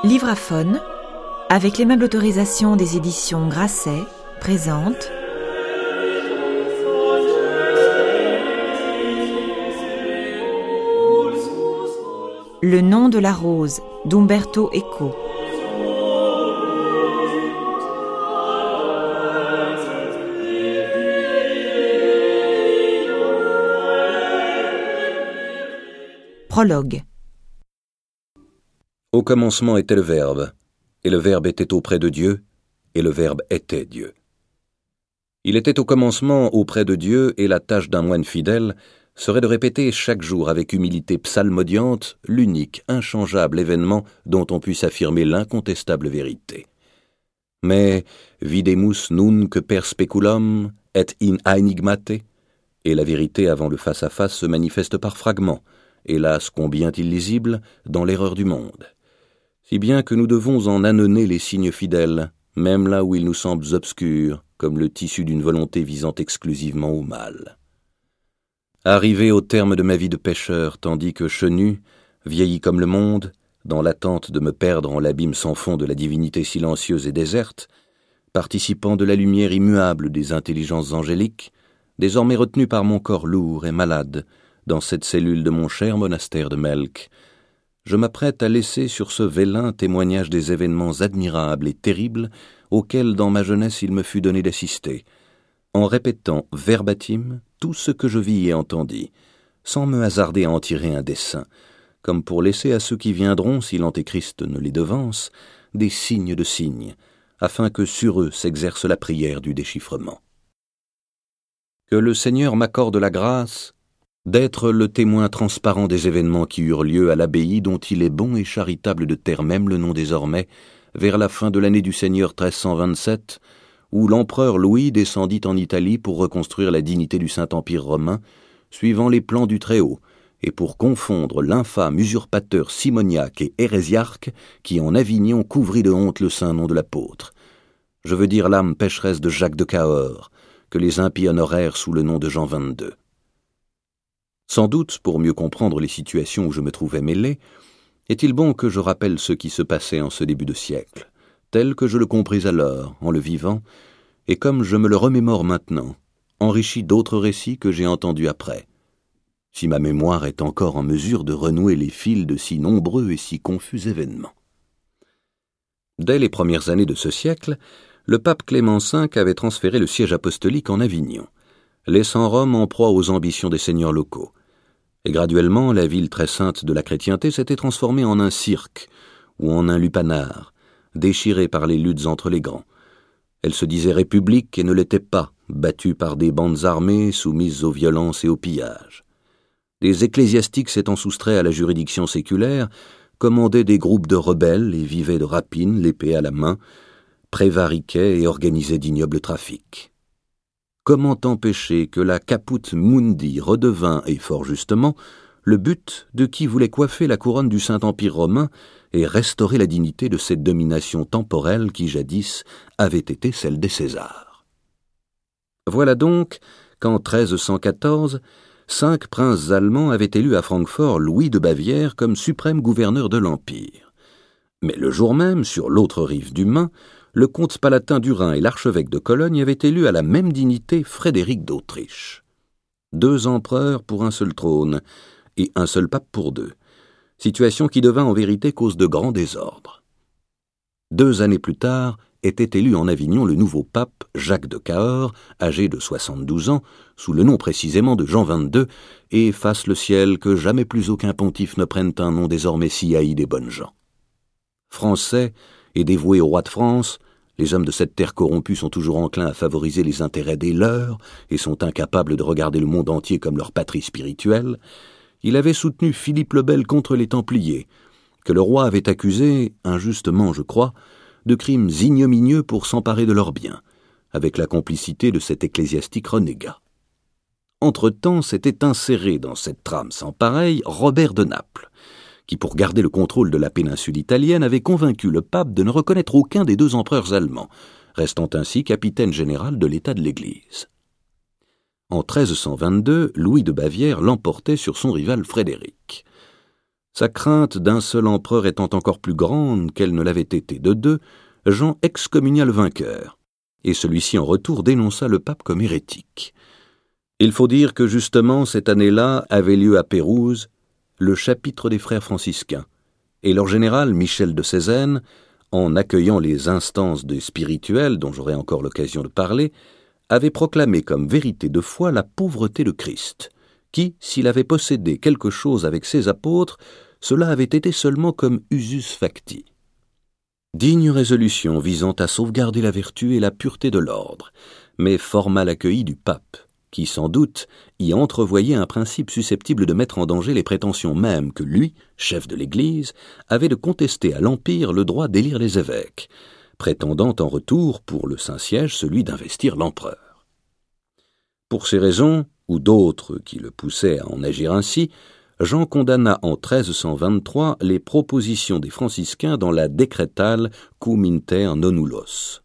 Livraphone, avec l'aimable autorisation des éditions Grasset, présente Le nom de la rose d'Umberto Eco. Prologue. Au commencement était le Verbe, et le Verbe était auprès de Dieu, et le Verbe était Dieu. Il était au commencement auprès de Dieu, et la tâche d'un moine fidèle serait de répéter chaque jour avec humilité psalmodiante l'unique, inchangeable événement dont on puisse affirmer l'incontestable vérité. Mais videmus nunc per speculum et in aenigmate, et la vérité avant le face-à-face se manifeste par fragments, hélas combien illisibles, dans l'erreur du monde. Si bien que nous devons en ânonner les signes fidèles, même là où ils nous semblent obscurs, comme le tissu d'une volonté visant exclusivement au mal. Arrivé au terme de ma vie de pécheur, tandis que chenu, vieilli comme le monde, dans l'attente de me perdre en l'abîme sans fond de la divinité silencieuse et déserte, participant de la lumière immuable des intelligences angéliques, désormais retenu par mon corps lourd et malade, dans cette cellule de mon cher monastère de Melk, je m'apprête à laisser sur ce vélin témoignage des événements admirables et terribles auxquels dans ma jeunesse il me fut donné d'assister, en répétant verbatim tout ce que je vis et entendis, sans me hasarder à en tirer un dessein, comme pour laisser à ceux qui viendront, si l'Antéchrist ne les devance, des signes de signes, afin que sur eux s'exerce la prière du déchiffrement. Que le Seigneur m'accorde la grâce d'être le témoin transparent des événements qui eurent lieu à l'abbaye dont il est bon et charitable de taire même le nom désormais, vers la fin de l'année du Seigneur 1327, où l'empereur Louis descendit en Italie pour reconstruire la dignité du Saint-Empire romain, suivant les plans du Très-Haut, et pour confondre l'infâme usurpateur simoniaque et hérésiarque qui en Avignon couvrit de honte le saint nom de l'apôtre. Je veux dire l'âme pécheresse de Jacques de Cahors, que les impies honorèrent sous le nom de Jean XXII. Sans doute, pour mieux comprendre les situations où je me trouvais mêlé, est-il bon que je rappelle ce qui se passait en ce début de siècle, tel que je le compris alors, en le vivant, et comme je me le remémore maintenant, enrichi d'autres récits que j'ai entendus après, si ma mémoire est encore en mesure de renouer les fils de si nombreux et si confus événements. Dès les premières années de ce siècle, le pape Clément V avait transféré le siège apostolique en Avignon, laissant Rome en proie aux ambitions des seigneurs locaux. Et graduellement, la ville très sainte de la chrétienté s'était transformée en un cirque ou en un lupanar, déchiré par les luttes entre les grands. Elle se disait république et ne l'était pas, battue par des bandes armées soumises aux violences et aux pillages. Des ecclésiastiques s'étant soustraits à la juridiction séculaire, commandaient des groupes de rebelles et vivaient de rapines, l'épée à la main, prévariquaient et organisaient d'ignobles trafics. Comment empêcher que la caput mundi redevint, et fort justement, le but de qui voulait coiffer la couronne du Saint-Empire romain et restaurer la dignité de cette domination temporelle qui jadis avait été celle des Césars. Voilà donc qu'en 1314, 5 princes allemands avaient élu à Francfort Louis de Bavière comme suprême gouverneur de l'Empire. Mais le jour même, sur l'autre rive du Main, le comte palatin du Rhin et l'archevêque de Cologne avaient élu à la même dignité Frédéric d'Autriche. 2 empereurs pour un seul trône, et un seul pape pour 2, situation qui devint en vérité cause de grand désordre. 2 années plus tard, était élu en Avignon le nouveau pape Jacques de Cahors, âgé de 72 ans, sous le nom précisément de Jean XXII, et fasse le ciel que jamais plus aucun pontife ne prenne un nom désormais si haï des bonnes gens. Français et dévoués au roi de France, les hommes de cette terre corrompue sont toujours enclins à favoriser les intérêts des leurs et sont incapables de regarder le monde entier comme leur patrie spirituelle. Il avait soutenu Philippe le Bel contre les Templiers, que le roi avait accusé, injustement je crois, de crimes ignominieux pour s'emparer de leurs biens, avec la complicité de cet ecclésiastique renégat. Entre-temps s'était inséré dans cette trame sans pareille Robert de Naples, qui, pour garder le contrôle de la péninsule italienne, avait convaincu le pape de ne reconnaître aucun des 2 empereurs allemands, restant ainsi capitaine général de l'État de l'Église. En 1322, Louis de Bavière l'emportait sur son rival Frédéric. Sa crainte d'un seul empereur étant encore plus grande qu'elle ne l'avait été de deux, Jean excommunia le vainqueur, et celui-ci en retour dénonça le pape comme hérétique. Il faut dire que justement cette année-là avait lieu à Pérouse le chapitre des frères franciscains, et leur général Michel de Cézanne, en accueillant les instances des spirituels dont j'aurai encore l'occasion de parler, avait proclamé comme vérité de foi la pauvreté de Christ, qui, s'il avait possédé quelque chose avec ses apôtres, cela avait été seulement comme usus facti. Digne résolution visant à sauvegarder la vertu et la pureté de l'ordre, mais fort mal accueillie du pape, qui sans doute y entrevoyait un principe susceptible de mettre en danger les prétentions mêmes que lui, chef de l'Église, avait de contester à l'Empire le droit d'élire les évêques, prétendant en retour pour le Saint-Siège celui d'investir l'empereur. Pour ces raisons, ou d'autres qui le poussaient à en agir ainsi, Jean condamna en 1323 les propositions des franciscains dans la décrétale Cum inter nonnulos.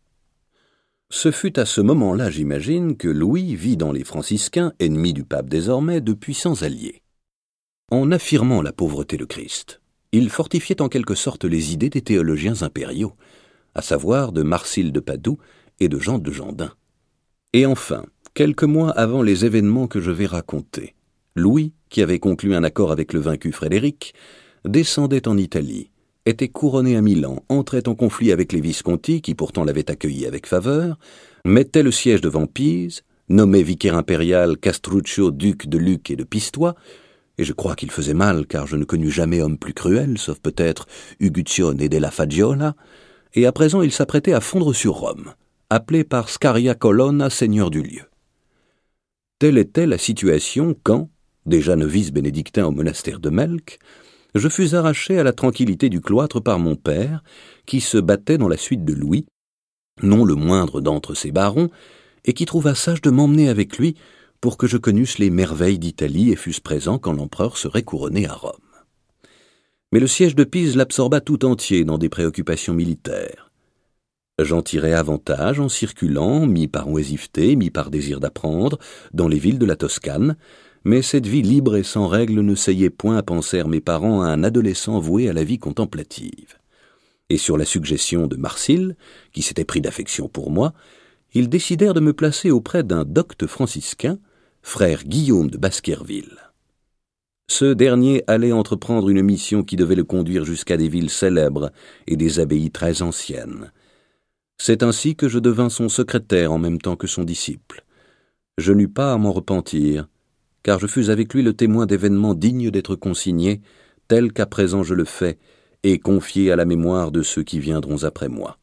Ce fut à ce moment-là, j'imagine, que Louis vit dans les franciscains, ennemis du pape désormais, de puissants alliés. En affirmant la pauvreté de Christ, il fortifiait en quelque sorte les idées des théologiens impériaux, à savoir de Marsile de Padoue et de Jean de Gendun. Et enfin, quelques mois avant les événements que je vais raconter, Louis, qui avait conclu un accord avec le vaincu Frédéric, descendait en Italie, était couronné à Milan, entrait en conflit avec les Visconti, qui pourtant l'avaient accueilli avec faveur, mettait le siège devant Pise, nommait vicaire impérial Castruccio duc de Lucque et de Pistoia, et je crois qu'il faisait mal, car je ne connus jamais homme plus cruel, sauf peut-être Uguccione della Fagiola, et à présent il s'apprêtait à fondre sur Rome, appelé par Scaria Colonna seigneur du lieu. Telle était la situation quand, déjà novice bénédictin au monastère de Melk, je fus arraché à la tranquillité du cloître par mon père, qui se battait dans la suite de Louis, non le moindre d'entre ses barons, et qui trouva sage de m'emmener avec lui pour que je connusse les merveilles d'Italie et fusse présent quand l'empereur serait couronné à Rome. Mais le siège de Pise l'absorba tout entier dans des préoccupations militaires. J'en tirai avantage en circulant, mi par oisiveté, mi par désir d'apprendre, dans les villes de la Toscane, mais cette vie libre et sans règle ne seyait point, pensèrent mes parents, à un adolescent voué à la vie contemplative. Et sur la suggestion de Marsile, qui s'était pris d'affection pour moi, ils décidèrent de me placer auprès d'un docte franciscain, frère Guillaume de Baskerville. Ce dernier allait entreprendre une mission qui devait le conduire jusqu'à des villes célèbres et des abbayes très anciennes. C'est ainsi que je devins son secrétaire en même temps que son disciple. Je n'eus pas à m'en repentir, car je fus avec lui le témoin d'événements dignes d'être consignés, tels qu'à présent je le fais, et confiés à la mémoire de ceux qui viendront après moi.